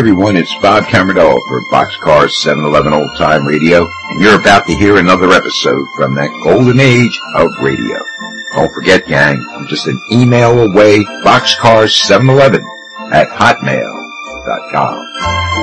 everyone, it's Bob Camarillo for Boxcar 711 Old Time Radio, and you're about to hear another episode from that golden age of radio. Don't forget, gang, I'm just an email away, boxcar711@hotmail.com.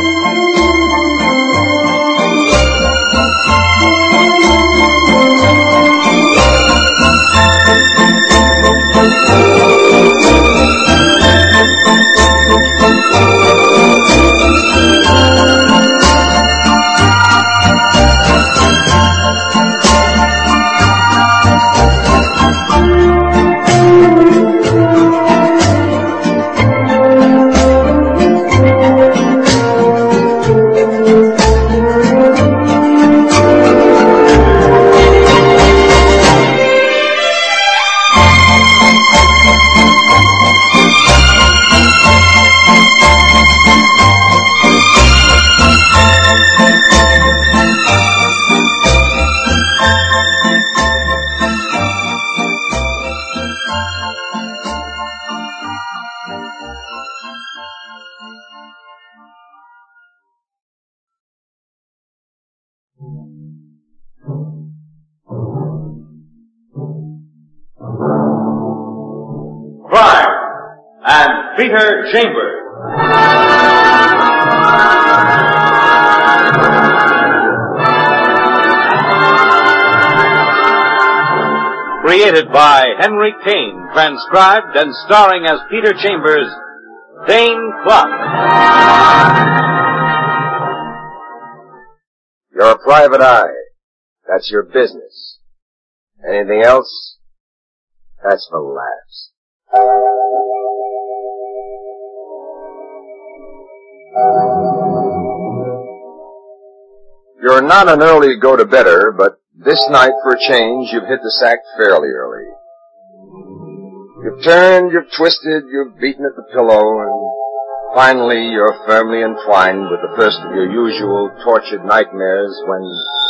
Peter Chambers. Created by Henry Kane, transcribed and starring as Peter Chambers, Dane Clark. You're a private eye. That's your business. Anything else? That's for laughs. You're not an early go-to-bedder, but this night, for a change, you've hit the sack fairly early. You've turned, you've twisted, you've beaten at the pillow, and finally you're firmly entwined with the first of your usual tortured nightmares when...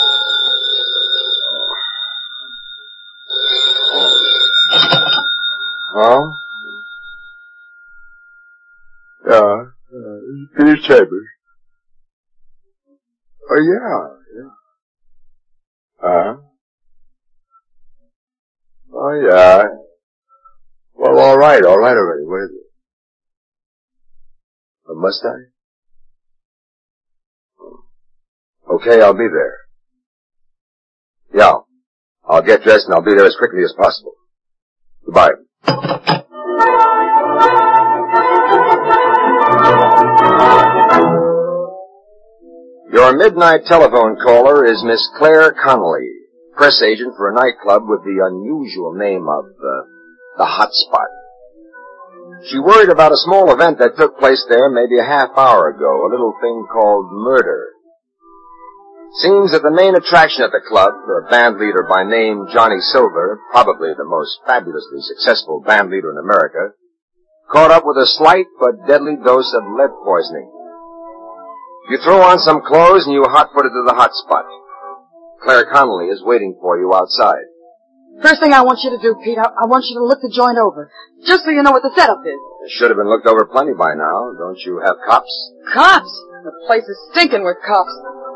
Huh? Yeah, Peter Chambers. Oh, yeah. Oh, yeah. Well, all right already. What is it? A Mustang? Okay, I'll be there. Yeah. I'll get dressed and I'll be there as quickly as possible. Goodbye. Your midnight telephone caller is Miss Claire Connolly, press agent for a nightclub with the unusual name of the Hot Spot. She worried about a small event that took place there maybe a half hour ago, a little thing called murder. Seems that the main attraction at the club, a band leader by name Johnny Silver, probably the most fabulously successful band leader in America, caught up with a slight but deadly dose of lead poisoning. You throw on some clothes and you hot-footed to the Hot Spot. Claire Connolly is waiting for you outside. First thing I want you to do, Pete, I want you to look the joint over, just so you know what the setup is. It should have been looked over plenty by now. Don't you have cops? Cops? The place is stinking with cops.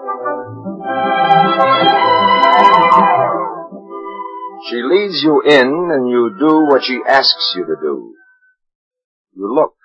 She leads you in, and you do what she asks you to do. You look.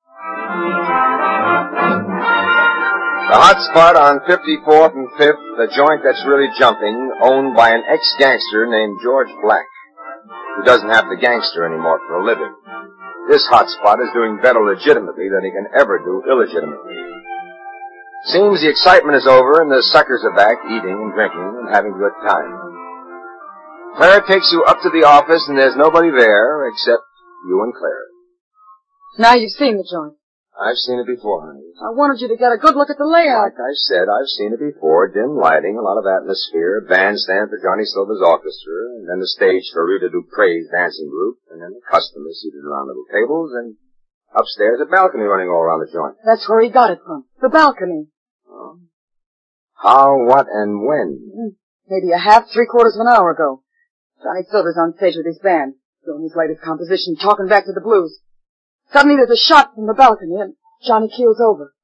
The Hot Spot on 54th and 5th, the joint that's really jumping, owned by an ex-gangster named George Black, who doesn't have to gangster anymore for a living. This Hot Spot is doing better legitimately than he can ever do illegitimately. Seems the excitement is over and the suckers are back eating and drinking and having a good time. Claire takes you up to the office and there's nobody there except you and Claire. Now you've seen the joint. I've seen it before, honey. I wanted you to get a good look at the layout. Like I said, I've seen it before. Dim lighting, a lot of atmosphere, bandstand for Johnny Silver's orchestra, and then the stage for Rita Dupre's dancing group, and then the customers seated around little tables, and upstairs a balcony running all around the joint. That's where he got it from. The balcony. Oh. How, what, and when? Maybe a half, 3/4 of an hour ago. Johnny Silver's on stage with his band, doing his latest composition, talking back to the blues. Suddenly there's a shot from the balcony, and Johnny keels over.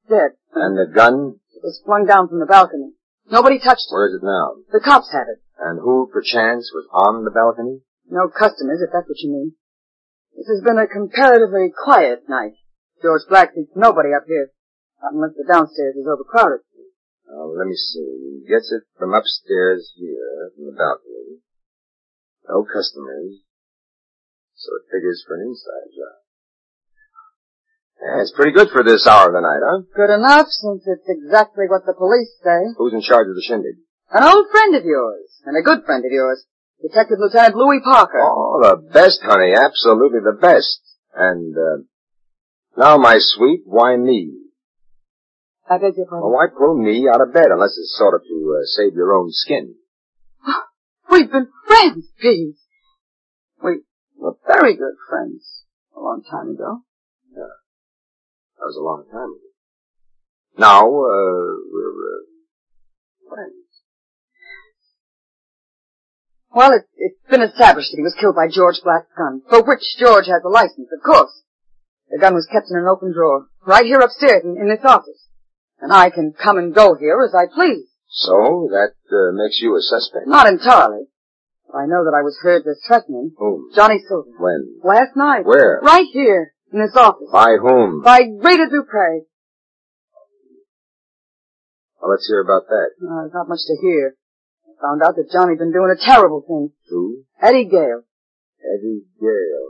dead. And the gun? It was flung down from the balcony. Nobody touched it. Where is it now? The cops had it. And who, perchance, was on the balcony? No customers, if that's what you mean. This has been a comparatively quiet night. George Black sees nobody up here, not unless the downstairs is overcrowded. Let me see. He gets it from upstairs here, from the balcony. No customers. So it figures for an inside job. Yeah, it's pretty good for this hour of the night, huh? Good enough, since it's exactly what the police say. Who's in charge of the shindig? An old friend of yours, and a good friend of yours. Detective Lieutenant Louis Parker. Oh, the best, honey. Absolutely the best. And, now, my sweet, why me? I beg your pardon? Well, why pull me out of bed unless it's sort of to save your own skin? We've been friends, Pete. We were very good friends a long time ago. Yeah. That was a long time ago. Now, we're friends. Well, it's been established that he was killed by George Black's gun, for which George has a license, of course. The gun was kept in an open drawer, right here upstairs in this office. And I can come and go here as I please. So, that makes you a suspect? Not entirely. But I know that I was heard to threaten him. Whom? Johnny Silver. When? Last night. Where? Right here, in this office. By whom? By Rita Dupre. Well, let's hear about that. There's not much to hear. I found out that Johnny'd been doing a terrible thing. Who? Eddie Gale. Eddie Gale.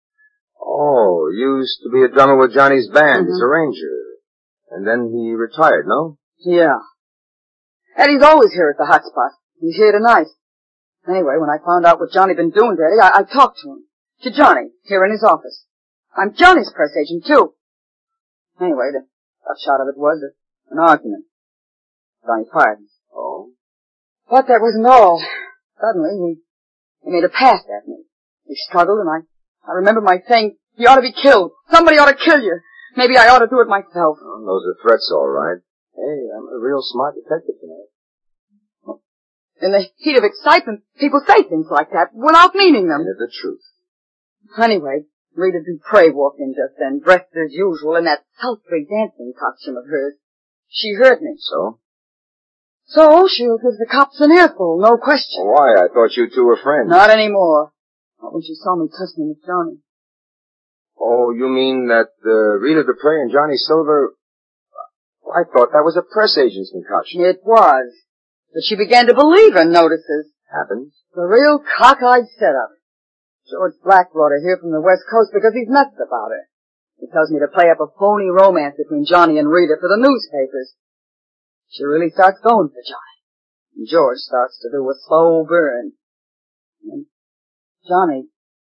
Oh, used to be a drummer with Johnny's band. He's a ranger. And then he retired, no? Yeah. Eddie's always here at the hot spot. He's here tonight. Anyway, when I found out what Johnny'd been doing to Eddie, I talked to him. To Johnny, here in his office. I'm Johnny's press agent, too. Anyway, the upshot of it was an argument. Johnny fired me. Oh? But that wasn't all. Suddenly, he made a pass at me. He struggled, and I remember my saying, he ought to be killed. Somebody ought to kill you. Maybe I ought to do it myself. Oh, those are threats, all right. Hey, I'm a real smart detective tonight. In the heat of excitement, people say things like that without meaning them. And the truth. Anyway, Rita Dupre walked in just then, dressed as usual in that sultry dancing costume of hers. She heard me. So? So she'll give the cops an earful, no question. Well, why? I thought you two were friends. Not anymore. Not when she saw me tussling with Johnny. Oh, you mean that Rita Dupre and Johnny Silver... I thought that was a press agent's concoction. It was. But she began to believe her notices. Happens. The real cockeyed setup. George Black brought her here from the West Coast because he's nuts about her. He tells me to play up a phony romance between Johnny and Rita for the newspapers. She really starts going for Johnny. And George starts to do a slow burn. And Johnny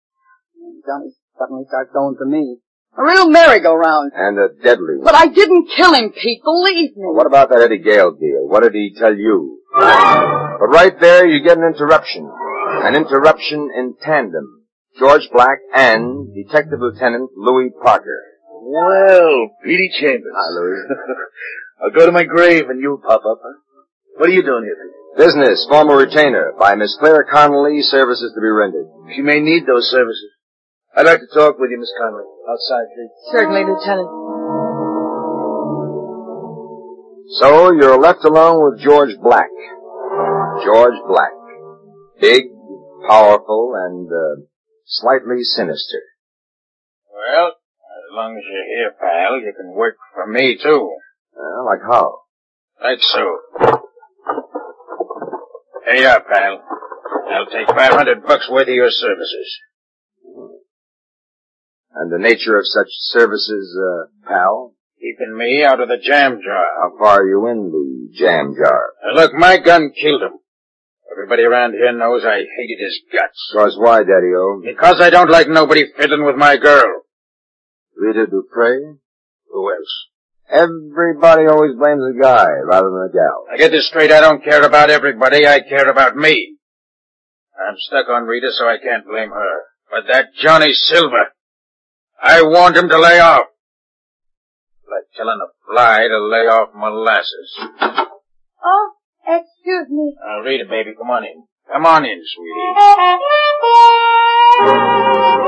suddenly starts going for me. A real merry-go-round. And a deadly one. But I didn't kill him, Pete. Believe me. Well, what about that Eddie Gale deal? What did he tell you? But right there, you get an interruption. An interruption in tandem. George Black and Detective Lieutenant Louis Parker. Well, Petey Chambers. Hi, Louis. I'll go to my grave and you'll pop up, huh? What are you doing here, Petey? Business, former retainer, by Miss Claire Connolly, services to be rendered. She may need those services. I'd like to talk with you, Miss Connolly. Outside, please. Certainly, Lieutenant. So, you're left alone with George Black. George Black. Big, powerful, and, slightly sinister. Well, as long as you're here, pal, you can work for me, too. Like how? Like so. Here you are, pal. I'll take $500 worth of your services. And the nature of such services, pal? Keeping me out of the jam jar. How far are you in the jam jar? Now look, my gun killed him. Everybody around here knows I hated his guts. Because why, Daddy-O? Because I don't like nobody fiddling with my girl. Rita Dupre? Who else? Everybody always blames the guy rather than the gal. I get this straight, I don't care about everybody, I care about me. I'm stuck on Rita, so I can't blame her. But that Johnny Silver, I want him to lay off. Like telling a fly to lay off molasses. Oh, excuse me. Rita, baby, come on in. Come on in, sweetie.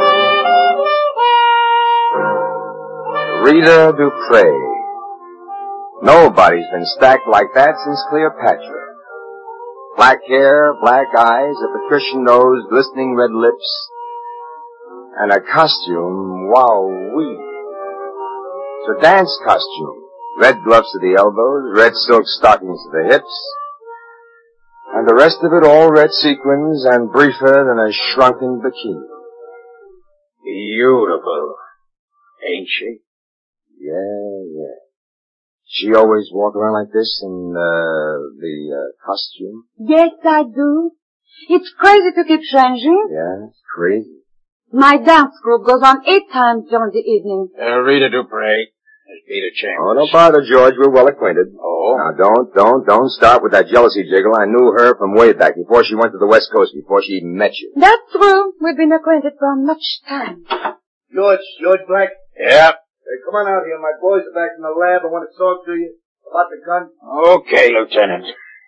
Rita Dupre. Nobody's been stacked like that since Cleopatra. Black hair, black eyes, a patrician nose, glistening red lips, and a costume, wowee. It's a dance costume. Red gloves to the elbows, red silk stockings to the hips, and the rest of it all red sequins and briefer than a shrunken bikini. Beautiful, ain't she? Yeah. She always walk around like this in the costume? Yes, I do. It's crazy to keep changing. Yeah, it's crazy. My dance group goes on 8 times during the evening. Rita Dupre. Peter Chambers. Oh, don't bother, George. We're well acquainted. Oh? Now, don't start with that jealousy jiggle. I knew her from way back, before she went to the West Coast, before she even met you. That's true. We've been acquainted for much time. George Black? Yeah? Hey, come on out here. My boys are back in the lab. I want to talk to you about the gun. Okay, Lieutenant.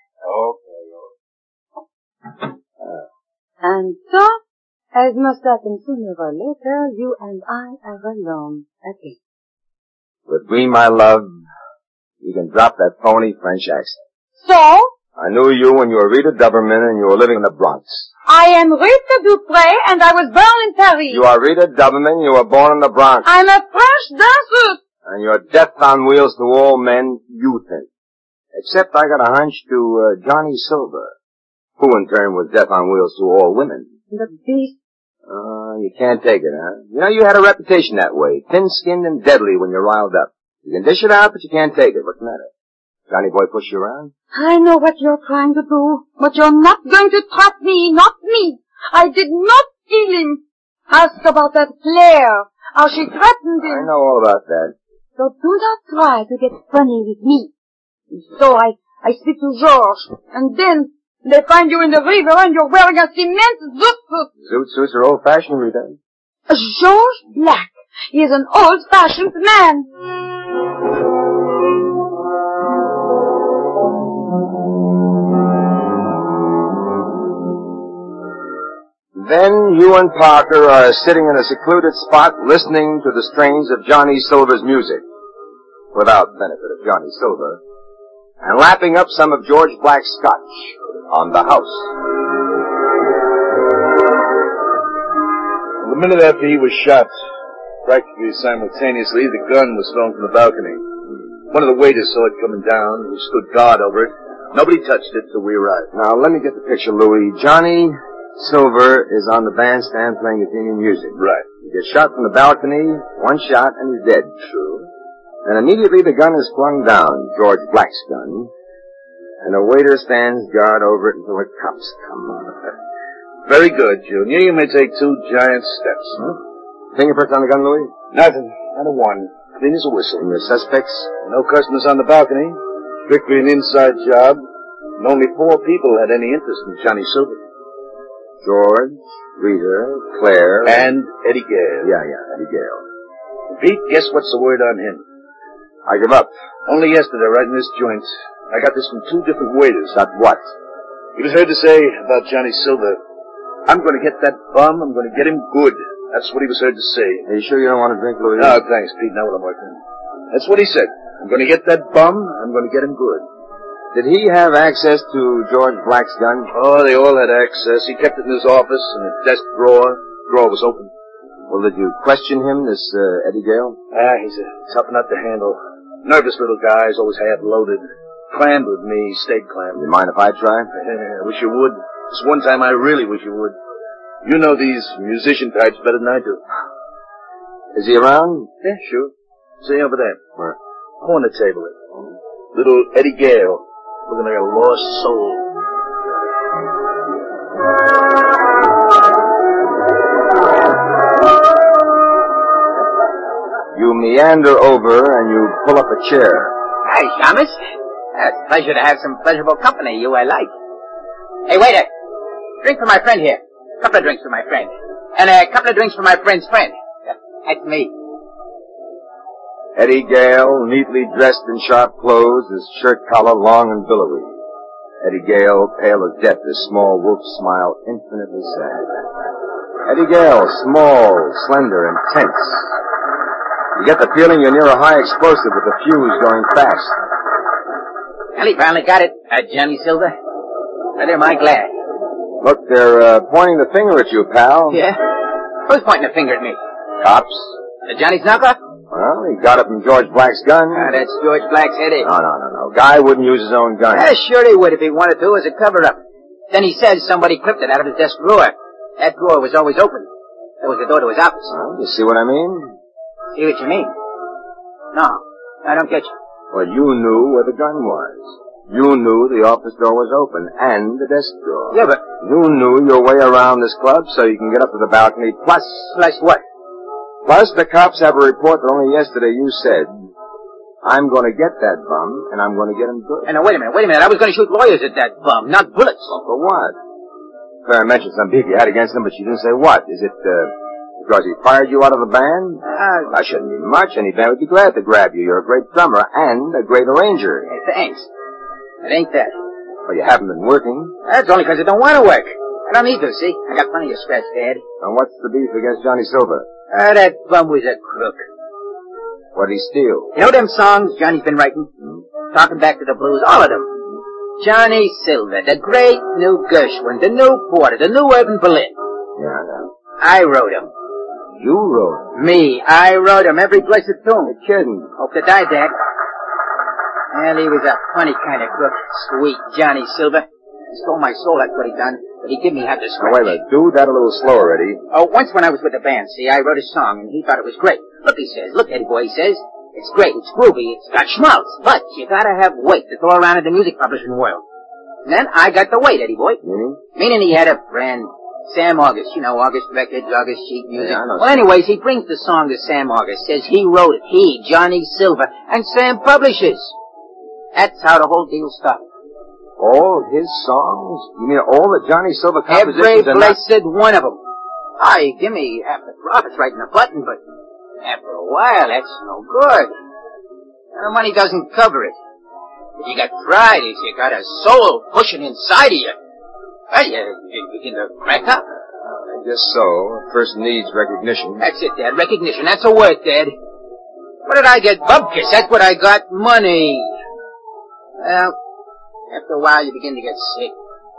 Okay. And so, as must happen sooner or later, you and I are alone again. With me, my love, you can drop that phony French accent. So? I knew you when you were Rita Duberman and you were living in the Bronx. I am Rita Dupre and I was born in Paris. You are Rita Duberman, you were born in the Bronx. I'm a French dancer. And you're death on wheels to all men, you think. Except I got a hunch to Johnny Silver, who in turn was death on wheels to all women. The beast. You can't take it, huh? You know, you had a reputation that way. Thin-skinned and deadly when you're riled up. You can dish it out, but you can't take it. What's the matter? Johnny boy push you around? I know what you're trying to do, but you're not going to trap me, not me. I did not kill him. Ask about that Claire, how she threatened him. I know all about that. So do not try to get funny with me. So I speak to Georges, and then they find you in the river and you're wearing a cement zoot suit. Zoot suits are old-fashioned, Rita. Georges Black. He is an old-fashioned man. Then you and Parker are sitting in a secluded spot listening to the strains of Johnny Silver's music, without benefit of Johnny Silver, and lapping up some of George Black's scotch on the house. The minute after he was shot, practically simultaneously, the gun was thrown from the balcony. One of the waiters saw it coming down. We stood guard over it. Nobody touched it till we arrived. Now, let me get the picture, Louis. Johnny Silver is on the bandstand playing Athenian music. Right. He gets shot from the balcony, one shot, and he's dead. True. Then immediately the gun is flung down, George Black's gun, and a waiter stands guard over it until the cops come. Very good, Junior. You may take 2 giant steps. Fingerprints on the gun, Louis? Nothing. Not a one. Clean as a whistle. And the suspects? No customers on the balcony. Strictly an inside job. And only 4 people had any interest in Johnny Silver. George, Rita, Claire... And Eddie Gale. Yeah, Eddie Gale. Pete, guess what's the word on him? I give up. Only yesterday, right in this joint, I got this from 2 different waiters. Got what? He was heard to say about Johnny Silver, I'm going to get that bum, I'm going to get him good. That's what he was heard to say. Are you sure you don't want to drink, Louis? No, thanks, Pete. Now what I'm working. That's what he said. I'm going to get that bum, I'm going to get him good. Did he have access to George Black's gun? Oh, they all had access. He kept it in his office, in a desk drawer. The drawer was open. Well, did you question him, this Eddie Gale? He's a tough nut to handle. Nervous little guy, he's always half-loaded. Clammed with me, stayed clammed. You mind if I try? I wish you would. This one time I really wish you would. You know these musician types better than I do. Is he around? Yeah, sure. See over there. Where? Corner table. Little Eddie Gale. Looking like a lost soul. You meander over and you pull up a chair. Hi, Shamus. It's a pleasure to have some pleasurable company. You I like. Hey, waiter. Drink for my friend here. A couple of drinks for my friend. And a couple of drinks for my friend's friend. That's me. Eddie Gale, neatly dressed in sharp clothes, his shirt collar long and billowy. Eddie Gale, pale as death, his small wolf smile infinitely sad. Eddie Gale, small, slender, and tense. You get the feeling you're near a high explosive with the fuse going fast. Well, he finally got it, Johnny Silver. But am I glad. Look, they're pointing the finger at you, pal. Yeah? Who's pointing a finger at me? Cops. Johnny's knockoff? Well, he got it from George Black's gun. That's George Black's headache. No. Guy wouldn't use his own gun. Yeah, sure he would if he wanted to as a cover-up. Then he says somebody clipped it out of his desk drawer. That drawer was always open. That was the door to his office. Well, you see what I mean? See what you mean? No, I don't get you. Well, you knew where the gun was. You knew the office door was open and the desk drawer. Yeah, but... You knew your way around this club so you can get up to the balcony. Plus what? Plus, the cops have a report that only yesterday you said, I'm going to get that bum, and I'm going to get him good. And now, wait a minute. I was going to shoot lawyers at that bum, not bullets. Well, for what? Claire mentioned some beef you had against him, but she didn't say what. Is it, because he fired you out of the band? That shouldn't be much. Any band would be glad to grab you. You're a great drummer and a great arranger. Hey, thanks. It ain't that. Well, you haven't been working. That's only because I don't want to work. I don't need to, see? I got plenty of stress, Dad. And what's the beef against Johnny Silver? That bum was a crook. What'd he steal? You know them songs Johnny's been writing? Talking back to the blues, all of them. Johnny Silver, the great new Gershwin, the new Porter, the new Irving Berlin. Yeah. I wrote them. You wrote them? Me, I wrote them, every blessed tune. You're kidding. Hope to die, Dad. Well, he was a funny kind of crook. Sweet Johnny Silver. He stole my soul, that's what he done. But he give me half the scratch. Now, wait a minute. Do that a little slower, Eddie. Oh, once when I was with the band, see, I wrote a song, and he thought it was great. Look, he says. Look, Eddie boy, he says. It's great, it's groovy, it's got schmaltz, but you gotta have weight to throw around in the music publishing world. And then I got the weight, Eddie boy. Meaning he had a friend, Sam August. You know, August Records, August Sheet Music. Yeah, I know. Well, anyways, he brings the song to Sam August, says he wrote it, he, Johnny Silver, and Sam publishes. That's how the whole deal started. All his songs? You mean all the Johnny Silver compositions? Every blessed one of them. He give me half the profits right in the button, but after a while, that's no good. The money doesn't cover it. If you got pride, if you got a soul pushing inside of you, well, you begin to crack up. I guess so. First needs recognition. That's it, Dad. Recognition. That's a word, Dad. What did I get? Bubkiss. That's what I got. Money. Well, after a while, you begin to get sick.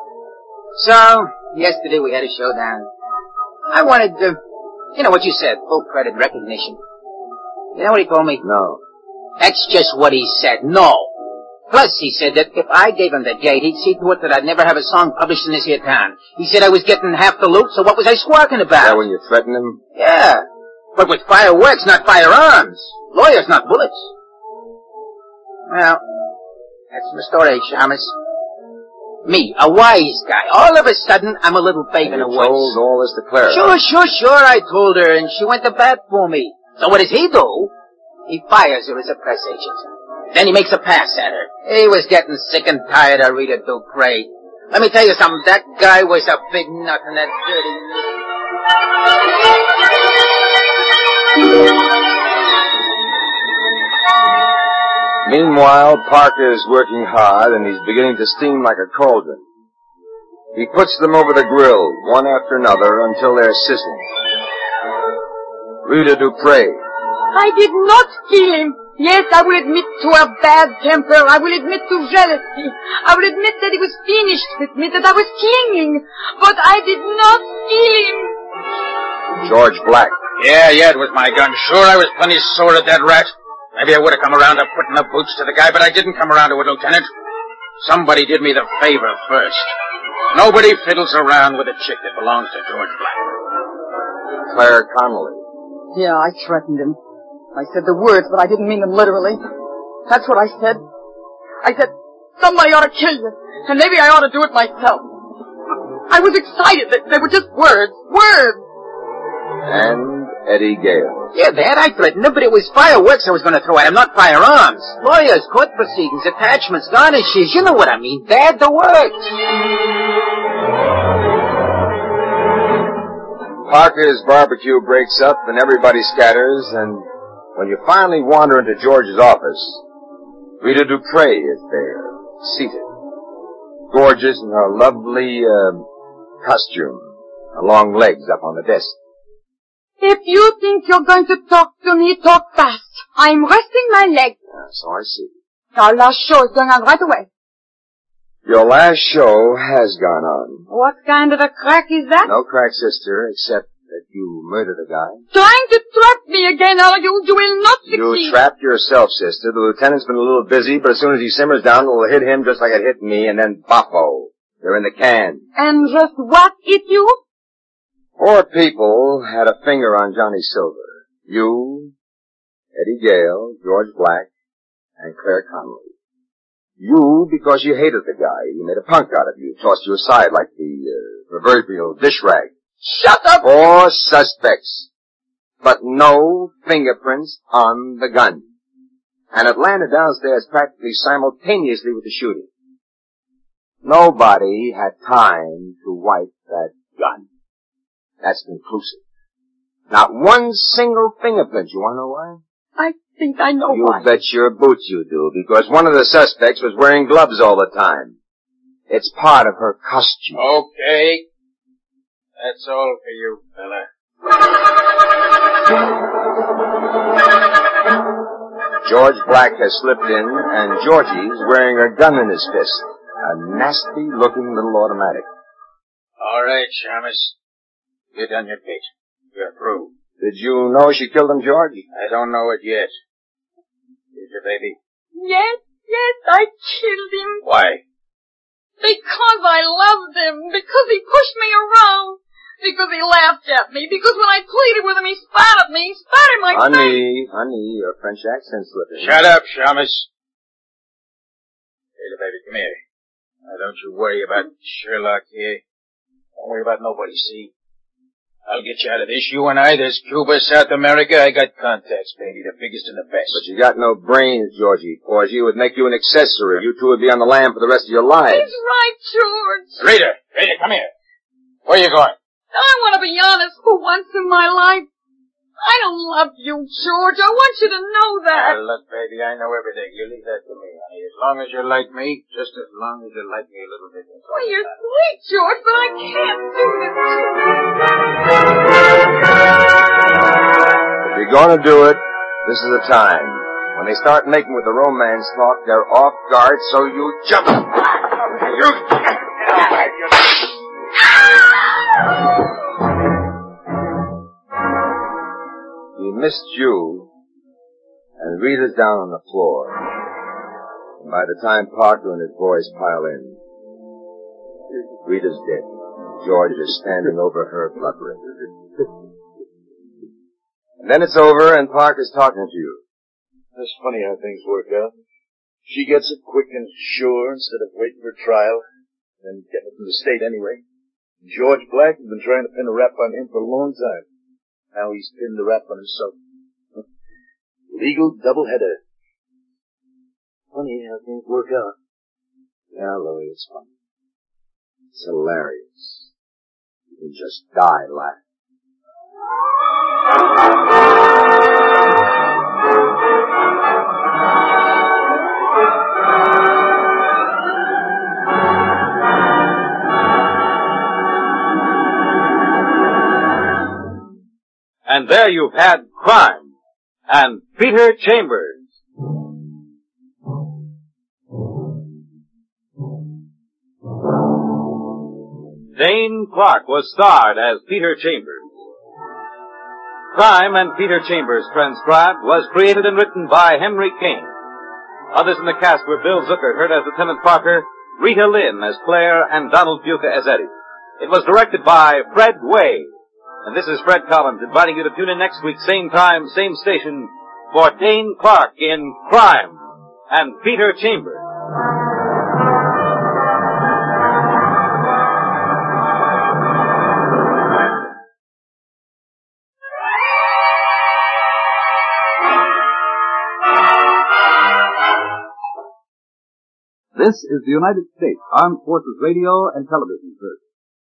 So, yesterday we had a showdown. I wanted you know what you said, full credit recognition. You know what he told me? No. That's just what he said, no. Plus, he said that if I gave him the gate, he'd see to it that I'd never have a song published in this here town. He said I was getting half the loot, so what was I squawking about? Is that when you threatened him? Yeah, but with fireworks, not firearms. Lawyers, not bullets. Well, that's my story, Shamus. Me, a wise guy. All of a sudden, I'm a little babe in the woods. You told all this to Clara? Sure, I told her, and she went to bat for me. So what does he do? He fires her as a press agent. Then he makes a pass at her. He was getting sick and tired of Rita Dupree. Let me tell you something, that guy was a big nut in that dirty... Meanwhile, Parker's working hard, and he's beginning to steam like a cauldron. He puts them over the grill, one after another, until they're sizzling. Rita Dupree. I did not kill him. Yes, I will admit to a bad temper. I will admit to jealousy. I will admit that he was finished with me, that I was clinging. But I did not kill him. George Black. Yeah, it was my gun. Sure, I was plenty sore at that rat. Maybe I would have come around to putting the boots to the guy, but I didn't come around to it, Lieutenant. Somebody did me the favor first. Nobody fiddles around with a chick that belongs to George Black. Claire Connolly. Yeah, I threatened him. I said the words, but I didn't mean them literally. That's what I said. I said, somebody ought to kill you, and maybe I ought to do it myself. I was excited. They were just words. Words! And Eddie Gale. Yeah, Dad, I threatened him, but it was fireworks I was going to throw at him, not firearms. Lawyers, court proceedings, attachments, garnishes, you know what I mean, Dad, the works. Parker's barbecue breaks up and everybody scatters, and when you finally wander into George's office, Rita Dupree is there, seated, gorgeous in her lovely costume, her long legs up on the desk. If you think you're going to talk to me, talk fast. I'm resting my leg. So I see. Our last show is going on right away. Your last show has gone on. What kind of a crack is that? No crack, sister, except that you murdered a guy. Trying to trap me again, are you? You will not succeed. You trapped yourself, sister. The lieutenant's been a little busy, but as soon as he simmers down, it'll hit him just like it hit me, and then boffo. They're in the can. And just what hit you? 4 people had a finger on Johnny Silver. You, Eddie Gale, George Black, and Claire Connolly. You, because you hated the guy. You made a punk out of you, tossed you aside like the proverbial dish rag. Shut up! 4 suspects, but no fingerprints on the gun. And it landed downstairs practically simultaneously with the shooting. Nobody had time to wipe that gun. That's conclusive. Not one single fingerprint. You want to know why? I think I know why. You bet your boots you do, because one of the suspects was wearing gloves all the time. It's part of her costume. Okay. That's all for you, fella. George Black has slipped in, and Georgie's wearing a gun in his fist. A nasty-looking little automatic. All right, Shamus. You've done your bit. You're through. Did you know she killed him, George? I don't know it yet. Did you, baby? Yes, I killed him. Why? Because I loved him. Because he pushed me around. Because he laughed at me. Because when I pleaded with him, he spat at me. He spat in my face. Honey, your French accent's slipping. Shut up, Shamus. Hey, baby, come here. Now, don't you worry about Sherlock here. Don't worry about nobody, see? I'll get you out of this, you and I. There's Cuba, South America. I got contacts, baby, the biggest and the best. But you got no brains, Georgie. Porgy would make you an accessory. You two would be on the lam for the rest of your lives. He's right, George. Rita, come here. Where you going? I want to be honest for once in my life. I don't love you, George. I want you to know that. Look, baby, I know everything. You leave that to me, honey. As long as you like me, just as long as you like me a little bit. Well, you're sweet, George, but I can't do this to you. If you're going to do it, this is the time. When they start making with the romance talk, they're off guard, so you jump. He missed you, and Rita's down on the floor. And by the time Parker and his boys pile in, Rita's dead. George is standing over her, blubbering. And then it's over, and Parker's talking to you. It's funny how things work out. She gets it quick and sure instead of waiting for trial, and getting it from the state anyway. George Black has been trying to pin a rap on him for a long time. Now he's pinned the rap on himself. Legal doubleheader. Funny how things work out. Yeah, Louie, it's funny. It's hilarious. You can just die laughing. And there you've had Crime and Peter Chambers. Dane Clark was starred as Peter Chambers. Crime and Peter Chambers, transcribed, was created and written by Henry Kane. Others in the cast were Bill Zucker, heard as Lieutenant Parker, Rita Lynn as Claire, and Donald Buca as Eddie. It was directed by Fred Way. And this is Fred Collins inviting you to tune in next week, same time, same station, for Dane Clark in Crime and Peter Chambers. This is the United States Armed Forces Radio and Television Service.